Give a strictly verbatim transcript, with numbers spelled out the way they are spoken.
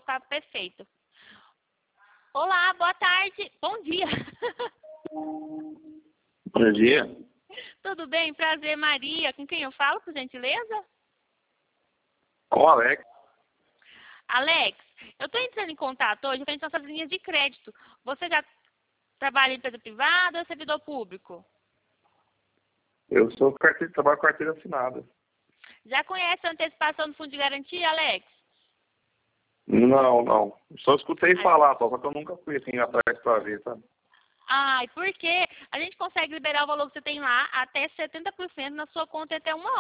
ficar perfeito. Olá, boa tarde. Bom dia. Bom dia. Tudo bem? Prazer, Maria. Com quem eu falo, por gentileza? Com o Alex. Alex, eu estou entrando em contato hoje com as nossas linhas de crédito. Você já trabalha em empresa privada ou servidor público? Eu sou carteira, trabalho com carteira assinada. Já conhece a antecipação do fundo de garantia, Alex? Não, não. Só escutei falar, só que eu nunca fui assim atrás pra ver, sabe? Ai, porque a gente consegue liberar o valor que você tem lá até setenta por cento na sua conta até uma